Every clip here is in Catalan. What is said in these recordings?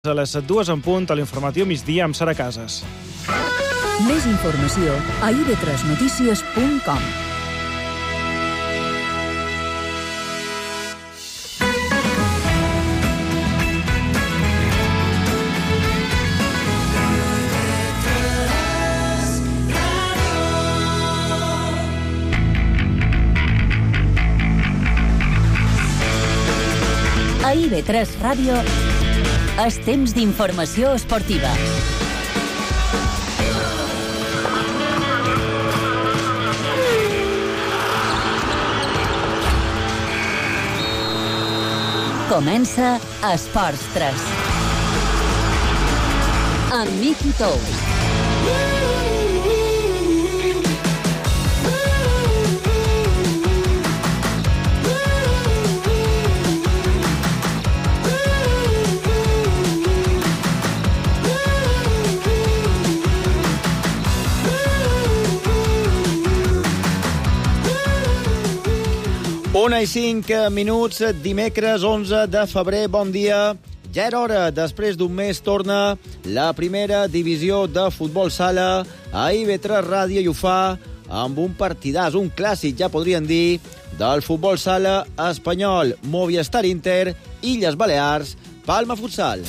A les 2 en punt, a l'informatiu migdia amb Sara Casas. Més informació a ib3notícies.com. A IB3 Ràdio és temps d'informació esportiva. Comença Esports 3. Amb Miqui Tous. Una i 5 minuts, dimecres 11 de febrer, bon dia. Ja era hora, després d'un mes torna la primera divisió de futbol sala a IB3 Ràdio i ho fa amb un partidàs, un clàssic, ja podríem dir, del futbol sala espanyol. Movistar Inter, Illes Balears, Palma Futsal.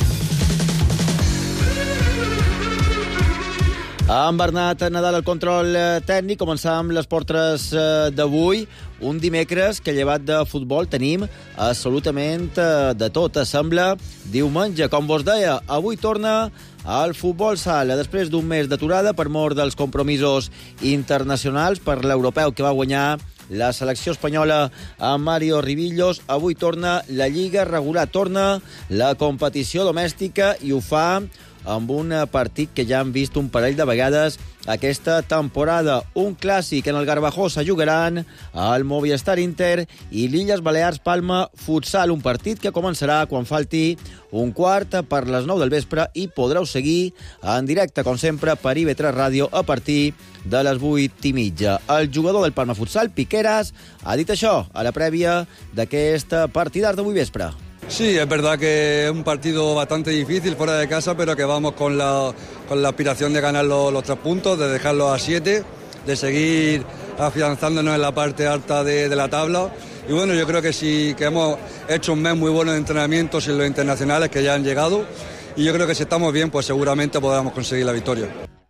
Amb Bernat Nadal al control tècnic, començam les portres d'avui. Un dimecres que, llevat de futbol, tenim absolutament de tot. Sembla diumenge, com vos deia, avui torna al futbol sala. Després d'un mes d'aturada per mort dels compromisos internacionals per l'europeu que va guanyar la selecció espanyola amb Mario Rivillos, avui torna la Lliga regular, torna la competició domèstica i ho fa amb un partit que ja han vist un parell de vegades aquesta temporada. Un clàssic en el Garbajosa jugaran el Movistar Inter i l'Illes Balears Palma Futsal, un partit que començarà quan falti un quart per les 9 del vespre i podreu seguir en directe, com sempre, per IB3 Ràdio a partir de les 8:30. El jugador del Palma Futsal, Piqueras, ha dit això a la prèvia d'aquest partidàs d'avui vespre. Sí, es verdad que es un partido bastante difícil fuera de casa, pero que vamos con la aspiración de ganar los 3 puntos, de dejarlos a 7, de seguir afianzándonos en la parte alta de la tabla. Y bueno, yo creo que sí, que hemos hecho un mes muy bueno de entrenamientos en los internacionales que ya han llegado. Y yo creo que si estamos bien, pues seguramente podamos conseguir la victoria.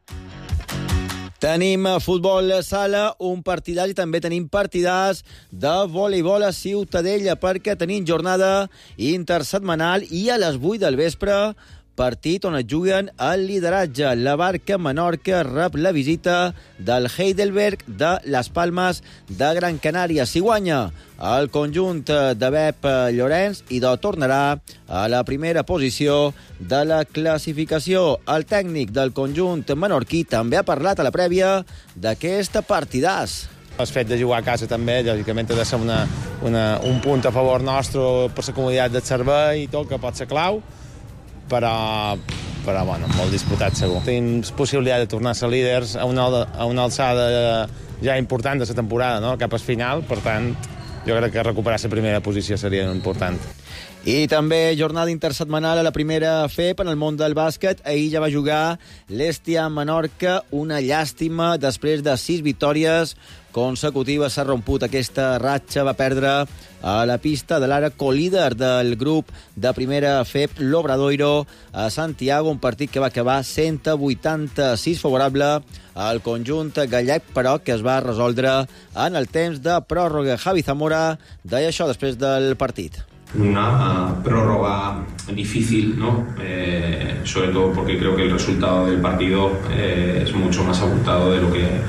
Tenim futbol sala, un partidàs i també tenim partidàs de voleibol a Ciutadella perquè tenim jornada intersetmanal i a les 8 del vespre partit on es juguen el lideratge. La Barca Menorca rep la visita del Heidelberg de les Palmes de Gran Canària. Si guanya el conjunt de Pep Llorenç i tornarà a la primera posició de la classificació. El tècnic del conjunt menorquí també ha parlat a la prèvia d'aquest partidàs. El fet de jugar a casa també, lògicament, ha de ser un punt a favor nostre per la comoditat del servei i tot, que pot ser clau, però bueno, molt disputat segur. Tenim possibilitat de tornar a ser líders a una alçada ja important de la temporada, no? Cap al final, per tant, jo crec que recuperar la primera posició seria important. I també jornada intersetmanal a la primera FEP en el món del bàsquet. Ahir ja va jugar l'Hèstia Menorca, una llàstima després de 6 victòries consecutives. S'ha romput aquesta ratxa, va perdre a la pista de l'ara colíder del grup de primera FEP, l'Obradoiro, a Santiago, un partit que va acabar 186 favorable al conjunt gallec, però que es va resoldre en el temps de pròrroga. Javi Zamora deia això després del partit. Una prórroga difícil, ¿no? Sobre todo porque creo que el resultado del partido es mucho más abultado de lo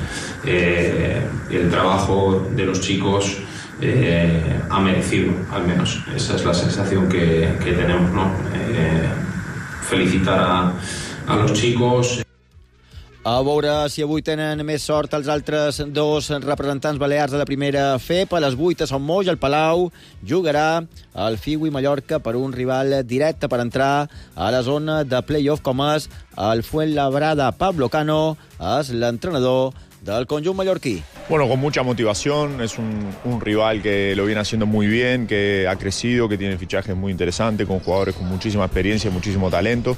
que el trabajo de los chicos ha merecido, al menos. Esa es la sensación que tenemos, ¿no? Felicitar a los chicos. A veure si avui tenen més sort els altres dos representants balears de la primera FEP. A les 8 a Sant Moix, el Palau jugarà el Figui Mallorca per un rival directe per entrar a la zona de play-off, com és el Fuenlabrada. Pablo Cano és l'entrenador del conjunt mallorquí. Bueno, con mucha motivación, es un rival que lo viene haciendo muy bien, que ha crecido, que tiene fichajes muy interesantes, con jugadores con muchísima experiencia, muchísimo talento,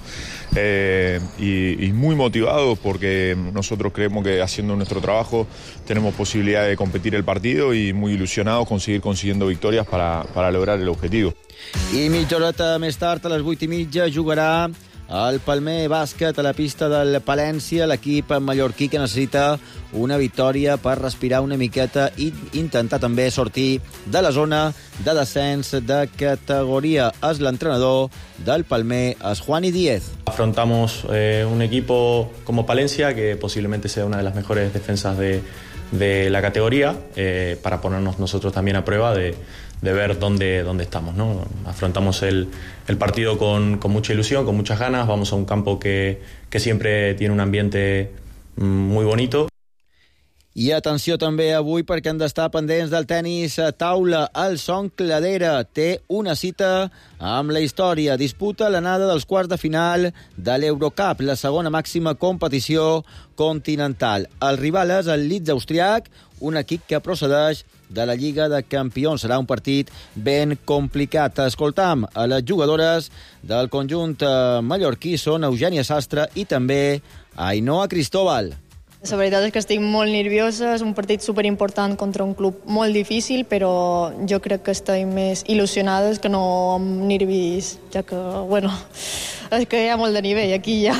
y muy motivados porque nosotros creemos que haciendo nuestro trabajo tenemos posibilidad de competir el partido y muy ilusionados seguir consiguiendo victorias para lograr el objetivo. I mitja horeta més tard, a les 8:30, jugarà el Palmer Bàsquet a la pista del Palència, l'equip mallorquí que necessita una victòria per respirar una miqueta i intentar també sortir de la zona de descens de categoria. És l'entrenador del Palmer, és Juani Díez. Afrontamos un equipo como Palencia, que posiblemente sea una de las mejores defensas de la categoría, para ponernos nosotros también a prueba de ver dónde estamos, ¿no? Afrontamos el partido con mucha ilusión, con muchas ganas. Vamos a un campo que siempre tiene un ambiente muy bonito. I atenció també avui perquè han d'estar pendents del tenis a taula. El Son Cladera té una cita amb la història. Disputa l'anada dels quarts de final de l'Eurocup, la segona màxima competició continental. El rival és el Leeds austriac, un equip que procedeix de la Lliga de Campions. Serà un partit ben complicat. Escoltam a les jugadores del conjunt mallorquí, són Eugènia Sastre i també Ainhoa Cristóbal. La veritat és que estic molt nerviosa, és un partit superimportant contra un club molt difícil, però jo crec que estic més il·lusionada que no amb nervis, ja que, bueno, és que hi ha molt de nivell aquí ja.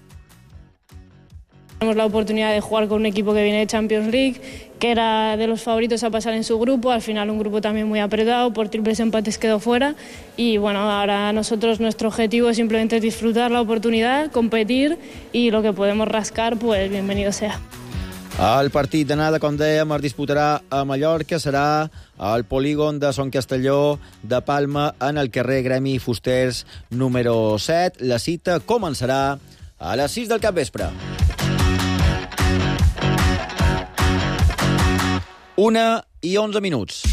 Tenemos la oportunidad de jugar con un equipo que viene de Champions League, que era de los favoritos a pasar en su grupo, al final un grupo también muy apretado, por triples empates quedó fuera y bueno, ahora nosotros nuestro objetivo es simplemente disfrutar la oportunidad, competir y lo que podemos rascar, pues bienvenido sea. El partit d'anada, com dèiem, es disputarà a Mallorca, serà al polígon de Son Castelló de Palma, en el carrer Gremi Fusters número 7. La cita començarà a les 6 del capvespre. 1:11.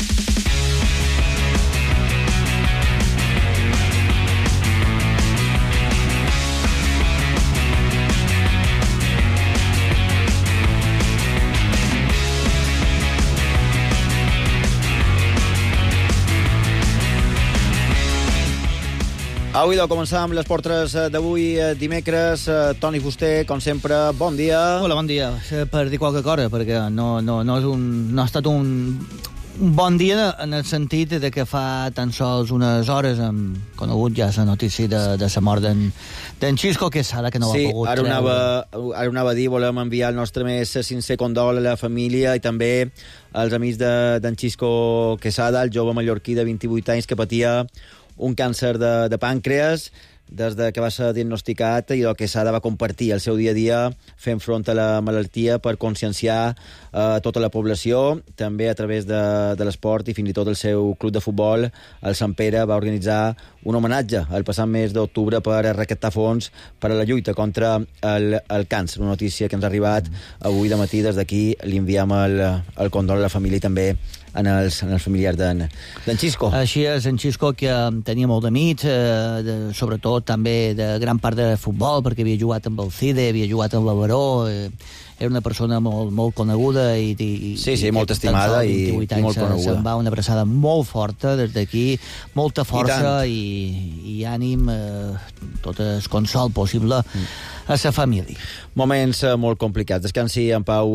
Avui de començar amb les portres d'avui dimecres. Toni Fuster, com sempre, bon dia. Hola, bon dia. Per dir qualque cosa, perquè no ha estat un bon dia en el sentit de que fa tan sols unes hores hem conegut ja la notícia de la mort d'en Xisco Quesada, que no va pogut treure. Sí, ara anava a dir, volem enviar el nostre més sincer condol a la família i també als amics d'en Xisco Quesada, el jove mallorquí de 28 anys que patia un càncer de pàncreas des que va ser diagnosticat, i el Quesada va compartir el seu dia a dia fent front a la malaltia per conscienciar tota la població, també a través de l'esport, i fins i tot el seu club de futbol, el Sant Pere, va organitzar un homenatge el passat mes d'octubre per recaptar fons per a la lluita contra el càncer. Una notícia que ens ha arribat avui de matí. Des d'aquí li enviem el condol a la família i també en els familiars d'en Xisco. Així és, en Xisco, que tenia molt d'amics, sobretot també de gran part de futbol, perquè havia jugat amb el CIDE, havia jugat amb la Baró, era una persona molt coneguda i sí, molt estimada i molt coneguda. Se'n va una abraçada molt forta des d'aquí, molta força i ànim, tot el consol possible a la família. Moments molt complicats. Descansi en pau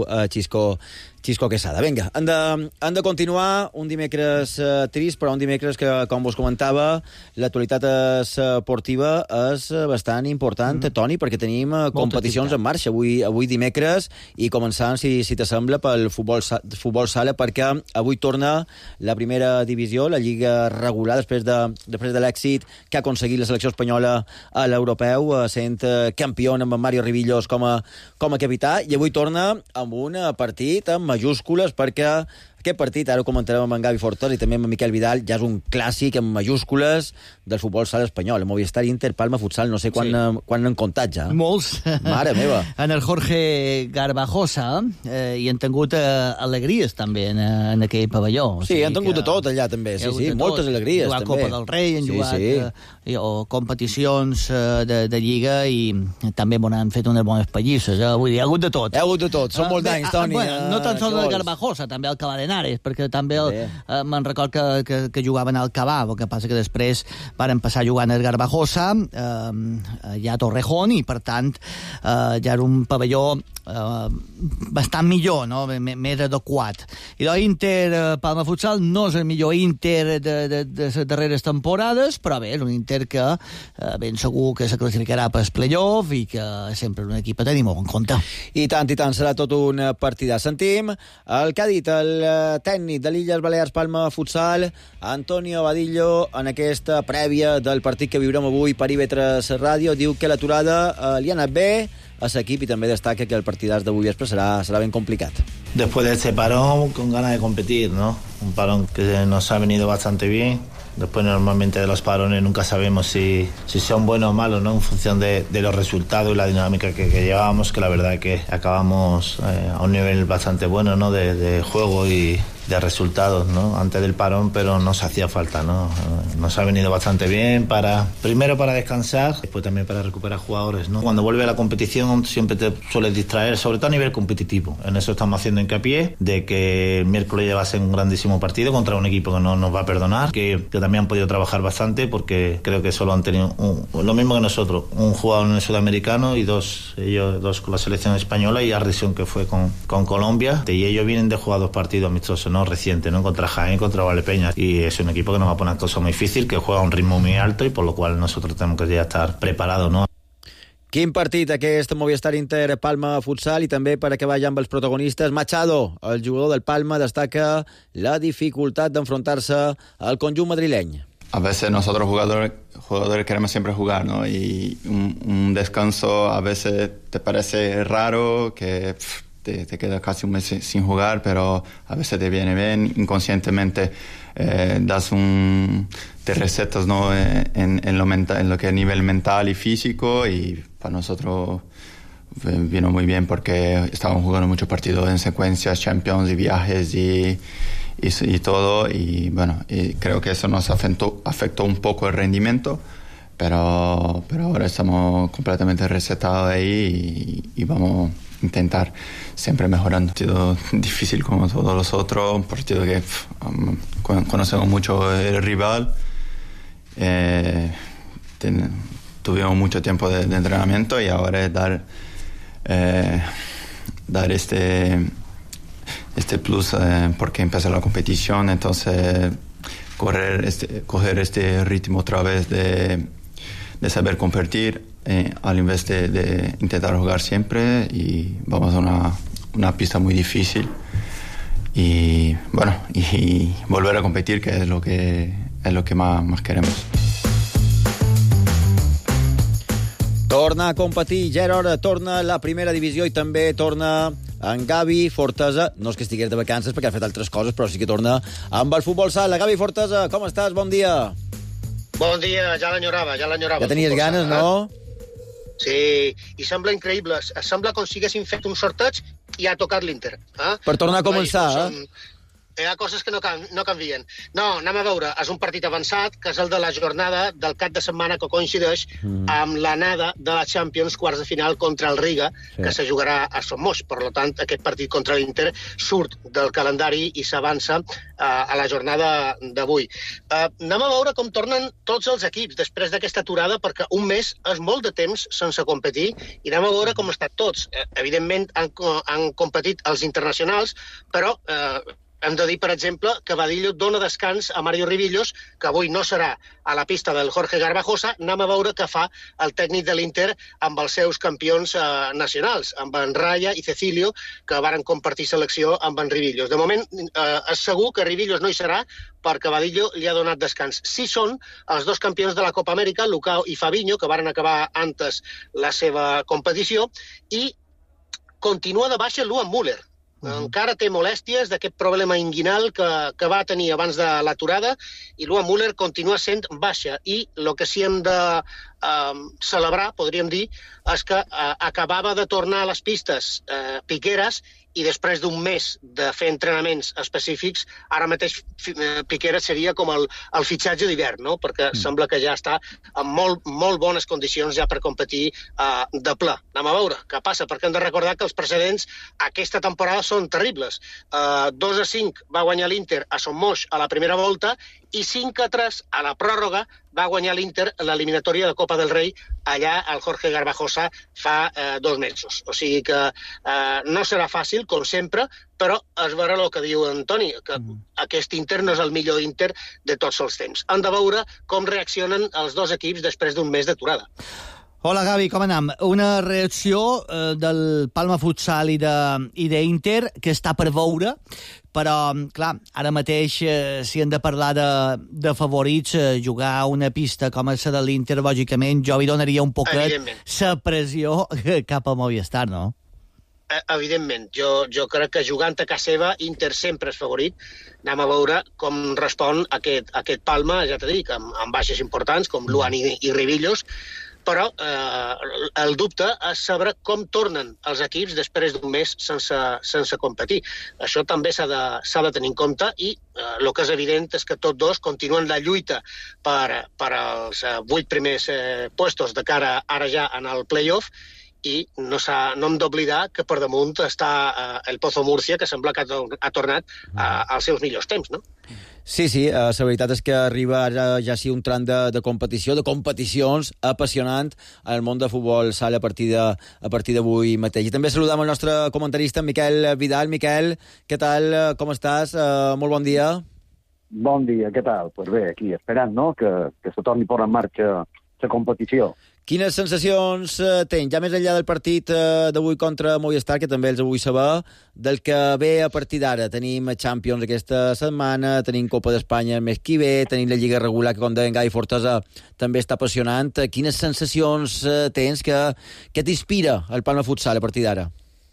Xisco Quesada. Vinga, han de continuar un dimecres trist, però un dimecres que, com vos comentava, l'actualitat esportiva és bastant important, Toni, perquè tenim competicions en marxa avui dimecres, i començant, si t'assembla, pel futbol sala, perquè avui torna la primera divisió, la lliga regular, després de l'èxit que ha aconseguit la selecció espanyola a l'europeu, sent campió amb en Mario Rivillos com a capità, i avui torna amb un partit amb majúscules, perquè Aquest partit, ara ho comentarem amb en Gavi Fortes i també amb en Miquel Vidal, ja és un clàssic en majúscules del futbol sala espanyol. El Movistar Inter, Palma Futsal, no sé quan han comptat ja. Molts. Mare meva. En el Jorge Garbajosa i han tingut alegries també en aquell pavelló. Sí, han tingut de tot allà també, sí, moltes alegries. Han jugat Copa del Rei, han jugat o competicions de Lliga i també han fet unes bones pallisses. Vull dir, hi ha hagut de tot. Hi ha hagut de tot, són molts d'anys, Toni. No tan sols el Garbajosa, també el Cavà d'Henares, perquè també me'n record que jugaven al Cavà, el que passa que després van passar jugant al Garbajosa, ja a Torrejón, i per tant ja era un pavelló bastant millor, no? Més adequat. I l'Inter Palma Futsal no és el millor Inter de les darreres temporades, però bé, és un Inter que ben segur que se classificarà per playoff i que sempre és un equip a tenir molt en compte. I tant, serà tot un partidà. Sentim el que ha dit el tècnic de l'Illes Balears Palma Futsal, Antonio Vadillo, en aquesta prèvia del partit que viurem avui per IB3 Ràdio. Diu que l'aturada li ha anat bé a l'equip i també destaca que el partidàs d'avui vespre serà ben complicat. Después de este parón, con ganas de competir, ¿no? Un parón que nos ha venido bastante bien. Después normalmente de los parones nunca sabemos si son buenos o malos, ¿no? En función de los resultados y la dinámica que llevábamos, que la verdad es que acabamos a un nivel bastante bueno, ¿no? De juego y de resultados, ¿no? Antes del parón, pero nos hacía falta, ¿no? Nos ha venido bastante bien primero para descansar, después también para recuperar jugadores, ¿no? Cuando vuelve a la competición siempre te sueles distraer, sobre todo a nivel competitivo. En eso estamos haciendo hincapié, de que el miércoles ya va a ser un grandísimo partido contra un equipo que no nos va a perdonar, que también han podido trabajar bastante, porque creo que solo han tenido lo mismo que nosotros, un jugador en el sudamericano y ellos dos con la selección española, y Ardison, que fue con Colombia, y ellos vienen de jugar 2 partidos amistosos, ¿no? Reciente, ¿no? Contra Jaén y contra Valdepeñas, y es un equipo que nos va a poner cosas muy difícil, que juega a un ritmo muy alto y por lo cual nosotros tenemos que ya estar preparados, ¿no? Quin partit aquest Movistar Inter Palma Futsal, i també per acabar ja amb els protagonistes, Machado, el jugador del Palma, destaca la dificultat d'enfrontar-se al conjunt madrileny. A veces nosotros jugadores queremos siempre jugar, ¿no? Y un descanso a veces te parece raro, que te quedas casi un mes sin jugar, pero a veces te viene bien, inconscientemente te recetas, ¿no? en lo que es nivel mental y físico, y para nosotros vino muy bien porque estábamos jugando muchos partidos en secuencias, Champions y viajes y todo, y bueno, y creo que eso nos afectó un poco el rendimiento, pero ahora estamos completamente resetados ahí y vamos a intentar siempre mejorando. Un partido difícil como todos los otros, un partido que conocemos mucho el rival, tuvimos mucho tiempo de entrenamiento, y ahora es dar este plus porque empieza la competición, entonces coger este ritmo otra vez de saber competir al invés de intentar jugar siempre, y vamos a una pista muy difícil y bueno, y volver a competir, que es lo que más queremos. Torna a competir, ja era hora, torna la primera divisió, i també torna en Gavi Fortesa. No és que estigués de vacances perquè ha fet altres coses, però sí que torna amb el futbol sala. Gavi Fortesa, com estàs? Bon dia. Bon dia, ja l'enyorava. Ja tenies ganes, no? Sí, i sembla increïble. Sembla com si haguessin fet un sorteig i ha tocat l'Inter. Per tornar a començar, Hi ha coses que no canvien. No, anem a veure, és un partit avançat, que és el de la jornada del cap de setmana, que coincideix amb l'anada de la Champions quarts de final contra el Riga, que se jugarà a Somos. Per tant, aquest partit contra l'Inter surt del calendari i s'avança a la jornada d'avui. Anem a veure com tornen tots els equips després d'aquesta aturada, perquè un mes és molt de temps sense competir, i anem a veure com estan tots. Evidentment han competit els internacionals, però hem de dir, per exemple, que Vadillo dona descans a Mario Rivillos, que avui no serà a la pista del Jorge Garbajosa. Anem a veure què fa el tècnic de l'Inter amb els seus campions nacionals, amb en Raya i Cecilio, que varen compartir selecció amb en Rivillos. De moment, és segur que Rivillos no hi serà, perquè Vadillo li ha donat descans. Sí són els dos campions de la Copa Amèrica, Lucao i Fabinho, que varen acabar antes la seva competició, i continua de baixa Luan Müller. Encara té molèsties d'aquest problema inguinal que va tenir abans de l'aturada, i Luan Müller continua sent baixa. I el que sí hem de celebrar, podríem dir, és que acabava de tornar a les pistes Piqueras, i després d'un mes de fer entrenaments específics, ara mateix Piqueras seria com el fitxatge d'hivern, no? Perquè sembla que ja està en molt bones condicions ja per competir de ple. Anem a veure què passa, perquè hem de recordar que els precedents aquesta temporada són terribles. 2-5 va guanyar l'Inter a Son Moix a la primera volta, i 5-3 a la pròrroga va guanyar l'Inter l'eliminatòria de Copa del Rei allà al Jorge Garbajosa fa 2 mesos. O sigui que no serà fàcil, com sempre, però és vera el que diu Antoni, que aquest Inter no és el millor Inter de tots els temps. Han de veure com reaccionen els dos equips després d'un mes d'aturada. Hola, Gavi, com anem? Una reacció del Palma Futsal i d'Inter que està per veure, però, clar, ara mateix, si hem de parlar de favorits, jugar a una pista com la de l'Inter, lògicament, jo hi donaria un poquet la pressió cap a Movistar, no? Evidentment. Jo crec que jugant a casa seva, Inter sempre és favorit. Anem a veure com respon aquest Palma, ja t'he dit, amb baixes importants, com Luan i Ribillos, però el dubte és saber com tornen els equips després d'un mes sense competir. Això també s'ha de tenir en compte, i el que és evident és que tots dos continuen la lluita per als 8 primers puestos de cara ara ja en el play-off, i no hem d'oblidar que per damunt està el Pozo Múrcia, que sembla que ha tornat als seus millors temps, no? Sí, la veritat és que arriba ara ja sí un tram de competició, de competicions apassionant al món de futbol sala a partir d'avui mateix. I també saludem el nostre comentarista, Miquel Vidal. Miquel, què tal? Com estàs? Molt bon dia. Bon dia, què tal? Pues bé, aquí esperant, no?, que se torni a posar en marxa la competició. Quines sensacions tens, ja més enllà del partit d'avui contra Movistar, que també els vull saber, del que ve a partir d'ara? Tenim Champions aquesta setmana, tenim Copa d'Espanya el mes que ve, tenim la Lliga regular, que com deien Gai Fortesa també està apassionant. Quines sensacions tens? Què t'inspira el Palma Futsal a partir d'ara?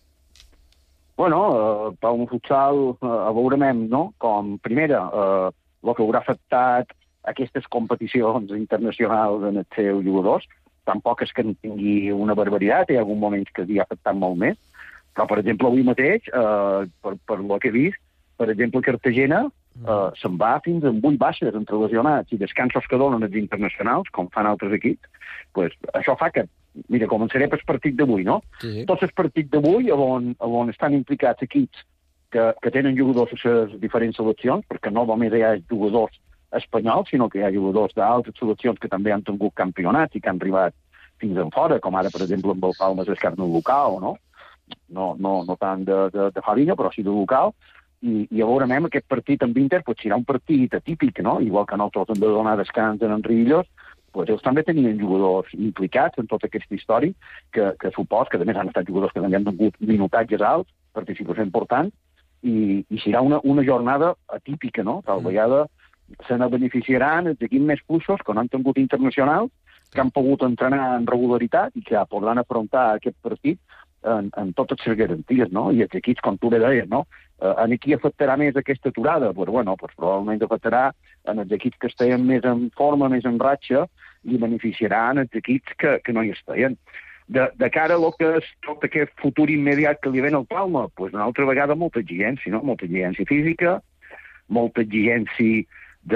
Bueno, Palma Futsal, veurem, no?, com, primera, el que haurà afectat aquestes competicions internacionals en els seus jugadors. Tampoc és que en tingui una barbaritat, hi ha alguns moments que hi ha afectat molt més, però, per exemple, avui mateix, per lo que he vist, per exemple, Cartagena se'n va fins amb 8 baixes entre lesionats i descansos que donen els internacionals, com fan altres equips. Pues, això fa que, mira, començaré pel partit d'avui, no? Sí. Tots els partits d'avui, on estan implicats equips que tenen jugadors a les diferents seleccions, perquè no només hi ha jugadors espanyols, sinó que hi ha jugadors d'altres seleccions que també han tingut campionats i que han arribat fins en fora, com ara, per exemple, amb el Palma és carne local, no? No tant de Farinha, però sí de local. I veurem aquest partit amb Inter, pues serà un partit atípic, no? Igual que nosaltres hem de donar descans en Ribillos, pues ells també tenien jugadors implicats en tota aquesta història, que supos que, a més, han estat jugadors que també han tingut minutatges alts, participació important, i serà una jornada atípica, no? Tal vegada se ne beneficiaran els equips més fluixos que no han tingut internacionals, que han pogut entrenar en regularitat i que podran afrontar aquest partit en totes les garanties, no? I els equips, com tu bé deies, no? En qui afectarà més aquesta aturada? Pues probablement afectarà en els equips que estaven més en forma, més en ratxa, i beneficiaran els equips que no hi estaven. De cara a lo que és tot aquest futur immediat que li ven al Palma, pues una altra vegada molta exigència, no? Molta exigència física, molta exigència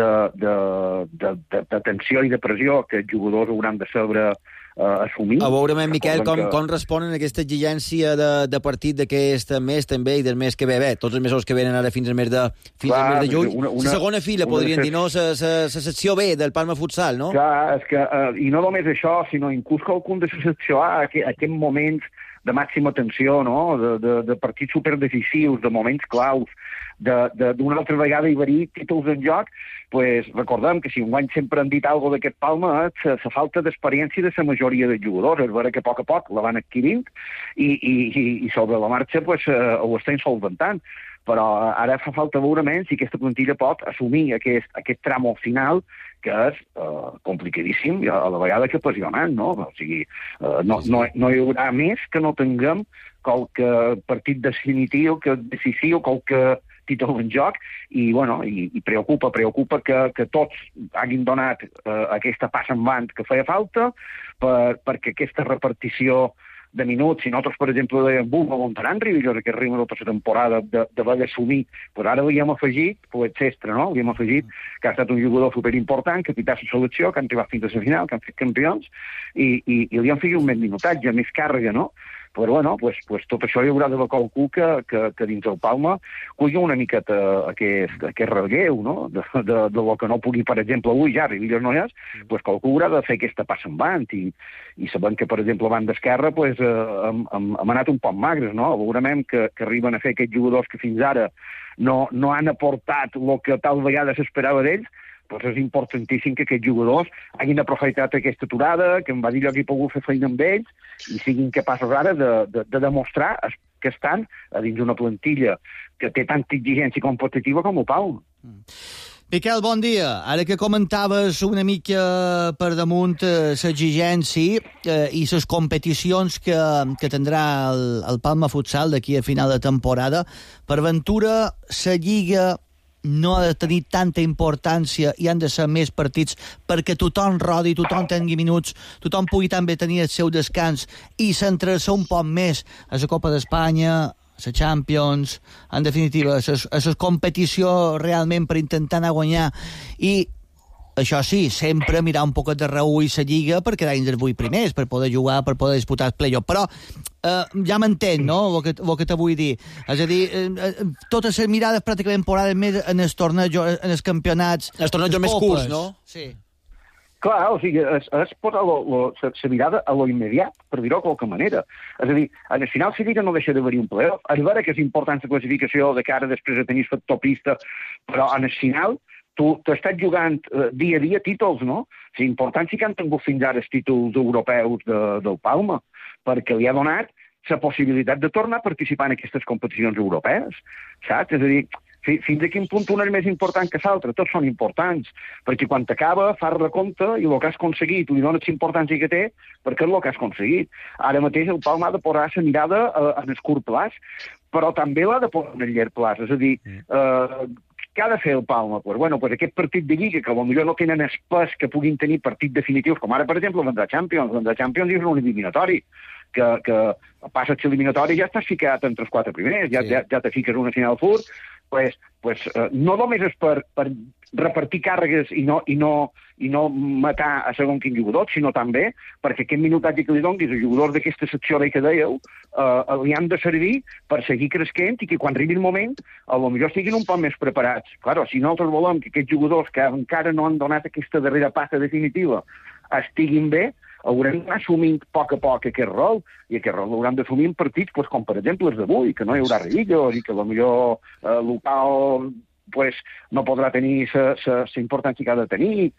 de tensió i de pressió que els jugadors hauran de saber assumir. A veure, Miquel, com responen a aquesta exigència de partit d'aquest mes també i del mes que ve? Bé, tots els mesos que venen ara fins al mes de juny. La segona fila, podríem dir, no? La secció B del Palma Futsal, no? Clar, és que, i no només això, sinó inclús qualcun de la secció A, aquests moments de màxima tensió, no? De partits superdecisius, de moments claus, d'una altra vegada hi haver títols en joc, pues recordem que si un any sempre han dit alguna d'aquest Palma és la falta d'experiència de la majoria de jugadors. És vera que a poc la van adquirint i sobre la marxa pues, ho estan solventant. però ara fa falta veure si aquesta plantilla pot assumir aquest tram final, que és complicadíssim i a la vegada que apassionant, no? O sigui, no hi haurà més que no tinguem qualque partit decisiu, qualque títol en joc, i preocupa que tots hagin donat aquesta passa endavant que feia falta perquè aquesta repartició de minuts, si nosaltres, per exemple, dèiem voluntaran Ribillos aquest ritme de tota la temporada d'haver d'assumir, però ara li hem afegit, Poetzestre, no? Li hem afegit que ha estat un jugador superimportant, capità de la selecció, que han arribat fins a la final, que han fet campions, i li han afegit un més minutatge, més càrrega, no? Però, tot això hi haurà d'haver qualcú que dins el Palma culli una miqueta aquest relleu, no? De lo que no pugui, per exemple, avui ja, Ribillos no és, qualcú haurà de fer aquesta passa endavant, i sabem que, per exemple, a banda esquerra hem anat un poc magres, no? Veurem que arriben a fer aquests jugadors que fins ara no han aportat el que tal vegada s'esperava d'ells. És importantíssim que aquests jugadors hagin aprofitat aquesta aturada, que em va dir allò que he pogut fer feina amb ells, i siguin capaços ara de demostrar que estan a dins una plantilla que té tanta exigència competitiva com el Pau. Miquel, bon dia. Ara que comentaves una mica per damunt l'exigència i les competicions que tindrà el Palma Futsal d'aquí a final de temporada, per ventura la Lliga no ha de tenir tanta importància i han de ser més partits perquè tothom rodi, tothom tingui minuts, tothom pugui també tenir el seu descans i centrar-se un poc més a la Copa d'Espanya, a la Champions, en definitiva, a la competició realment per intentar anar a guanyar. I això sí, sempre mirar un poquet de reull la Lliga per quedar entre els 8 primers, per poder jugar, per poder disputar el play-off. Però ja m'entén, no?, el que te vull dir. És a dir, totes les mirades pràcticament posades més en els tornejos, en els campionats... Els tornejos més curts, no? Sí. Clar, o sigui, és posar la mirada a lo immediat, per dir-ho de qualque manera. És a dir, al final la Lliga no deixa d'haver-hi un play-off. És vera que és important la classificació de cara després de tenir fet topista, però al final tu estàs jugant dia a dia títols, no? És important sí que han tingut fins ara els títols europeus del Palma, perquè li ha donat la possibilitat de tornar a participar en aquestes competicions europees, saps? És a dir, fins a quin punt un és més important que l'altre? Tots són importants, perquè quan t'acaba fas recompte i el que has aconseguit li dones l'importància que té perquè és el que has aconseguit. Ara mateix el Palma ha de posar la mirada en el curt plaç, però també l'ha de posar en el llarg plaç. És a dir, què ha de fer el Palma? Aquest partit de Lliga, que potser no tenen el pes que puguin tenir partits definitius, com ara, per exemple, la Champions. La Champions és un eliminatori, que passes l'eliminatori i ja estàs ficat entre els 4 primers, ja te fiques una final furt. No només és per repartir càrregues i no matar a segon quin jugador, sinó també perquè aquest minutatge que li donis als jugadors d'aquesta secció que dèieu li han de servir per seguir creixent i que quan arribi el moment potser estiguin un poc més preparats. Claro, si nosaltres volem que aquests jugadors que encara no han donat aquesta darrera passa definitiva estiguin bé, haurem d'anar assumint a poc aquest rol, i aquest rol l'haurem d'assumir en partits com per exemple els d'avui, que no hi haurà Ribillos i que potser local no podrà tenir la importància que ha de tenir.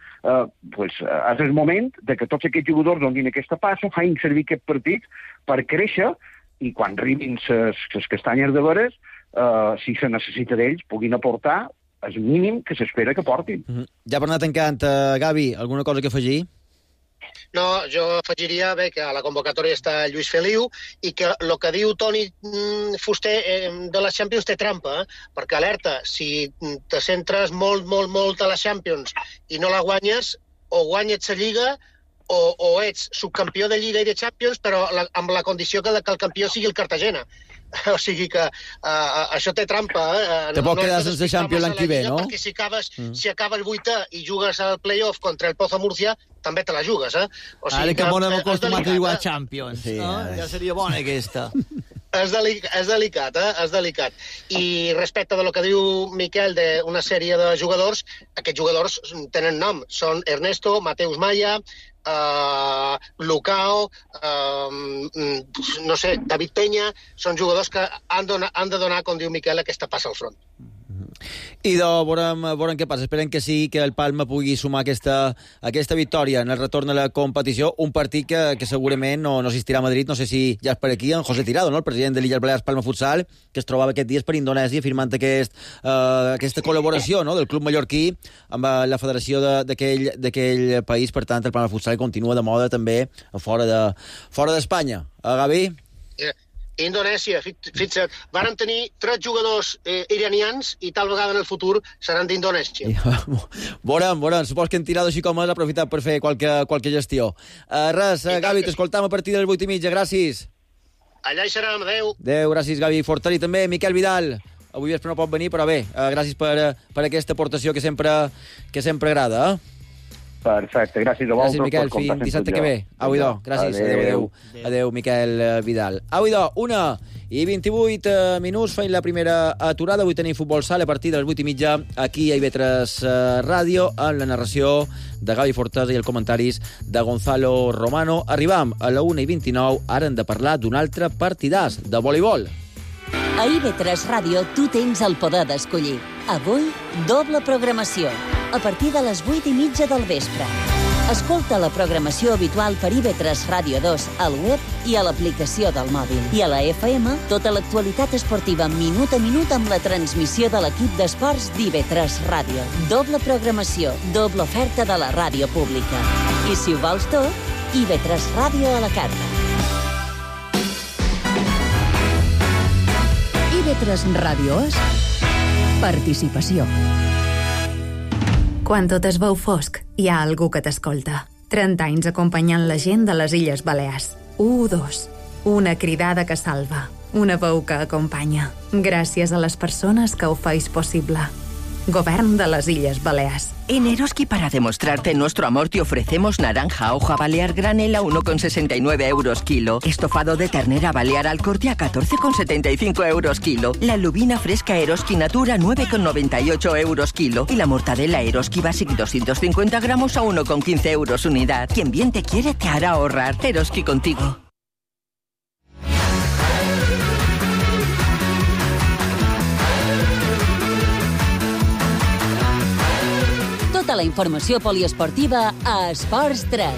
És el moment que tots aquests jugadors donin aquesta passa, facin servir aquest partit per créixer i quan arribin les castanyes de veres, si se necessita d'ells, puguin aportar el mínim que s'espera que portin. Ja per anar tancant, Gavi, alguna cosa que afegir? No, jo afegiria que a la convocatòria està Lluís Feliu i que el que diu Toni Fuster de les Champions té trampa, perquè alerta, si te centres molt a les Champions i no la guanyes, o guanyes la Lliga o ets subcampió de Lliga i de Champions, però amb la condició que el campió sigui el Cartagena. O sigui que això té trampa. Te pot quedar sense Champions l'any que ve, no? Perquè si acaba el 8è i jugues al play-off contra el Pozo Murcia, també te la jugues, O sigui ara que m'ho hem acostumat a jugar a Champions, ja seria bona aquesta. És delicat, És delicat. I respecte de lo que diu Miquel d'una sèrie de jugadors, aquests jugadors tenen nom. Són Ernesto, Mateus Maya, Lucao, no sé, David Peña, són jugadors que han de donar, com diu Miquel, aquesta passa al front. I veurem què passa. Esperem que sí, que el Palma pugui sumar aquesta victòria en el retorn a la competició. Un partit que segurament no assistirà a Madrid. No sé si ja és per aquí en José Tirado, no? El president de l'Illes Balears Palma Futsal, que es trobava aquests dies per Indonèsia firmant aquesta col·laboració, no?, del club mallorquí amb la federació d'aquell país. Per tant, el Palma Futsal continua de moda també fora d'Espanya. Gavi? Indonèsia, fixa't, varen tenir 3 jugadors iranians i tal vegada en el futur seran d'Indonèsia. Veurem, supos que en Tirado així com és aprofitat per fer qualque gestió. Gavi, t'escoltam a partir de les 8:30, gràcies. Allà hi serem, adeu. Adeu, gràcies, Gavi Fortari. També Miquel Vidal, avui vespre no pot venir, però bé, gràcies per aquesta aportació que sempre agrada, Perfecte, gràcies a vosaltres. Gràcies, Miquel, fins dissabte que ve. Au, idò, gràcies. Adeu, Miquel Vidal. Au, idò, 1:28 feim la primera aturada. Avui tenim futbol sala a partir de les 8:30 aquí a IB3 Ràdio, amb la narració de Gavi Fortesa i els comentaris de Gonzalo Romano. Arribam a la 1:29, ara hem de parlar d'un altre partidàs de voleibol. A IB3 Ràdio tu tens el poder d'escollir. Avui, doble programació, a partir de les 8:30 del vespre. Escolta la programació habitual per IB3 Ràdio 2 al web i a l'aplicació del mòbil. I a la FM, tota l'actualitat esportiva minut a minut amb la transmissió de l'equip d'esports d'IB3 Ràdio. Doble programació, doble oferta de la ràdio pública. I si ho vols tot, IB3 Ràdio a la carta. IB3 Ràdio és participació. Quan tot es veu fosc, hi ha algú que t'escolta. 30 anys acompanyant la gent de les Illes Balears. 1, 2. Una cridada que salva. Una veu que acompanya. Gràcies a les persones que ho feis possible. Govern de les Illes Balears. En Eroski, para demostrarte nuestro amor, te ofrecemos naranja hoja balear granel a 1,69 euros kilo. Estofado de ternera balear al corte a 14,75 euros kilo. La lubina fresca Eroski Natura 9,98 euros kilo. Y la mortadela Eroski Basic 250 gramos a 1,15 euros unidad. Quien bien te quiere te hará ahorrar. Eroski contigo. Tota la informació poliesportiva a Esports 3.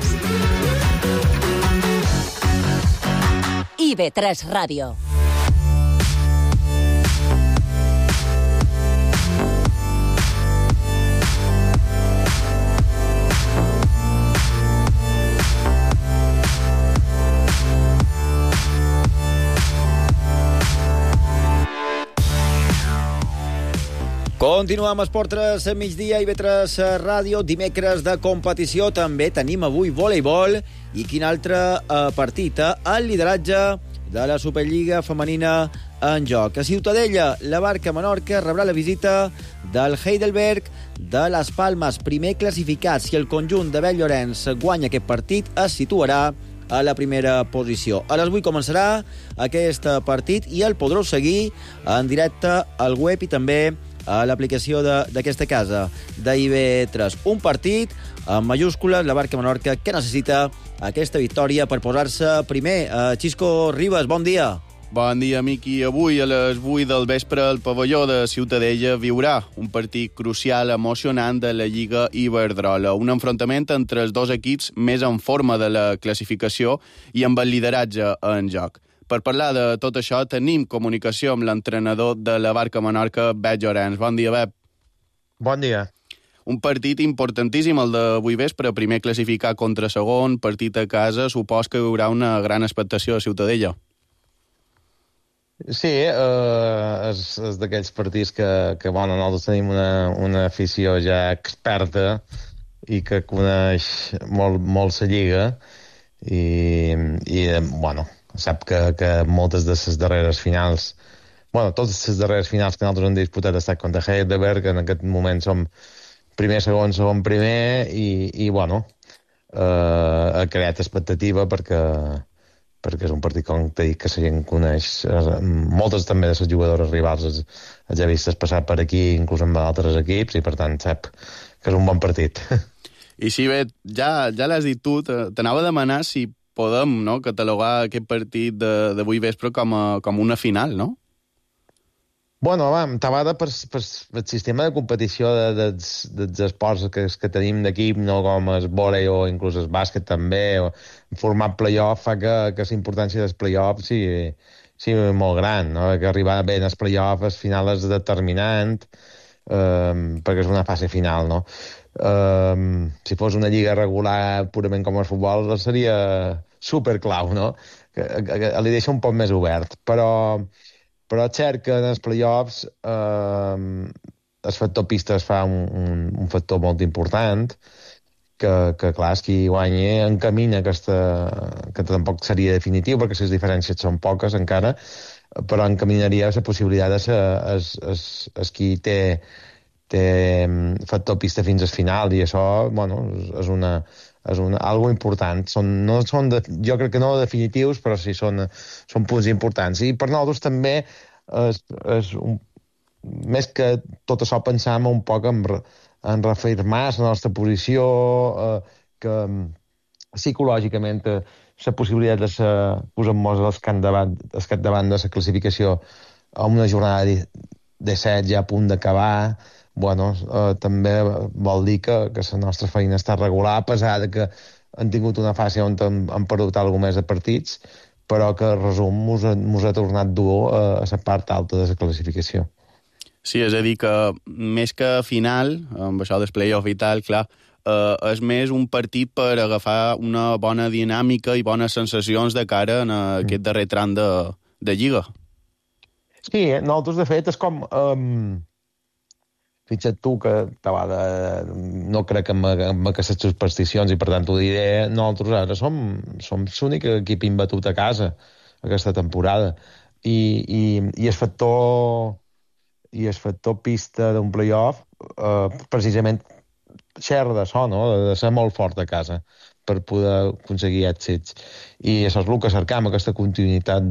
IB3 Ràdio. Continuem amb Esport 3 a migdia, IB3 Ràdio, dimecres de competició. També tenim avui voleibol i quin altre partit, el lideratge de la Superliga femenina en joc. A Ciutadella, la Barca Menorca rebrà la visita del Heidelberg de les Palmes, primer classificat. Si el conjunt de Bell Llorenç guanya aquest partit, es situarà a la primera posició. A les 8 començarà aquest partit i el podreu seguir en directe al web i també a l'aplicació d'aquesta casa, d'IB3. Un partit amb majúscules, la Barca Menorca, que necessita aquesta victòria per posar-se primer. Xisco Ribas, bon dia. Bon dia, Miqui. Avui a les 8 del vespre el pavelló de Ciutadella viurà un partit crucial, emocionant de la Lliga Iberdrola. Un enfrontament entre els dos equips més en forma de la classificació i amb el lideratge en joc. Per parlar de tot això, tenim comunicació amb l'entrenador de la Barca Menorca, Bep Llorenç. Bon dia, Bep. Bon dia. Un partit importantíssim, el d'avui vespre, primer classificar contra segon, partit a casa, supos que hi haurà una gran expectació a Ciutadella. Sí, és d'aquells partits que bueno, nosaltres tenim una afició ja experta i que coneix molt la Lliga i bueno, sap que moltes de les darreres finals, bueno, totes les darreres finals que nosaltres hem disputat ha estat contra Heidelberg, en aquest moment som primer, segon, primer, i bueno, ha creat expectativa perquè és un partit, com t'he dit, que la gent coneix. Moltes també de les jugadores rivals els he vistes passar per aquí, inclús amb altres equips, i per tant sap que és un bon partit. I sí, bé, ja l'has dit tu, t'anava a demanar si podem, no, catalogar aquest partit d'avui vespre com una final, no? Bueno, tabada per el sistema de competició dels esports que tenim d'equip, no com el vòlei o inclús el bàsquet també, o format play-off fa que la importància dels play-off sigui molt gran, no? Que arribar bé en el play-off al final és determinant, perquè és una fase final, no? Si fos una lliga regular purament com el futbol seria superclau, no? Que li deixa un poc més obert, però és cert que en els play-offs el factor pista es fa un factor molt important, que clar, és qui guanya encamina que tampoc seria definitiu perquè les diferències són poques encara, però encaminaria la possibilitat de qui té factor pista fins al final, i això, bueno, és algo important. Jo crec que no definitius, però sí són punts importants. I per nosaltres també més que tot això pensam un poc en reafirmar la nostra posició, que psicològicament la possibilitat de posar-nos al capdavant de la classificació a una jornada de 7 ja a punt d'acabar, bueno, també vol dir que la nostra feina està regular, a pesar de que han tingut una fase on han perdut alguna més de partits, però que, en resum, mos ha tornat dur a la part alta de la classificació. Sí, és a dir, que més que final, amb això del play-off i tal, clar, és més un partit per agafar una bona dinàmica i bones sensacions de cara en aquest darrer tram de Lliga. Sí, nosaltres, de fet, és com... Fixa't tu que no crec en aquestes supersticions i per tant ho diré, nosaltres ara som l'únic equip imbatut a casa aquesta temporada i el factor pista d'un play-off precisament xerra d'això, no? De ser molt fort a casa per poder aconseguir èxits, i això és el que cercam, aquesta continuïtat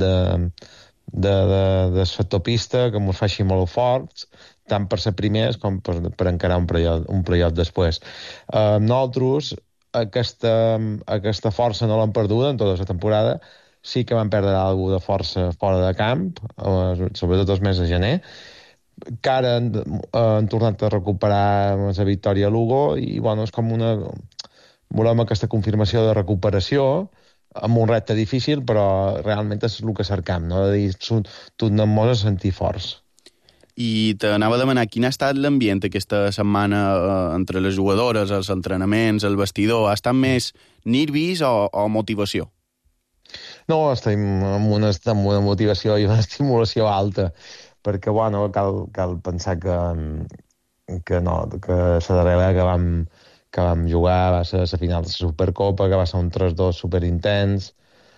del factor pista que ens faci molt forts, tant per ser primers com per encarar un play-off després. Nosaltres aquesta força no l'hem perduda en tota la temporada, sí que vam perdre alguna de força fora de camp, sobretot els mesos de gener, que ara han tornat a recuperar la victòria a Lugo, i bueno, és com volem aquesta confirmació de recuperació amb un repte difícil, però realment és el que cercam, no? De dir, tornem-nos a sentir forts. I t'anava a demanar quin ha estat l'ambient aquesta setmana entre les jugadores, els entrenaments, el vestidor. Ha estat més nervis o motivació? No, estem amb una motivació i una estimulació alta, perquè, bueno, cal pensar que la darrera que vam jugar va ser la final de la Supercopa, que va ser un 3-2 superintens,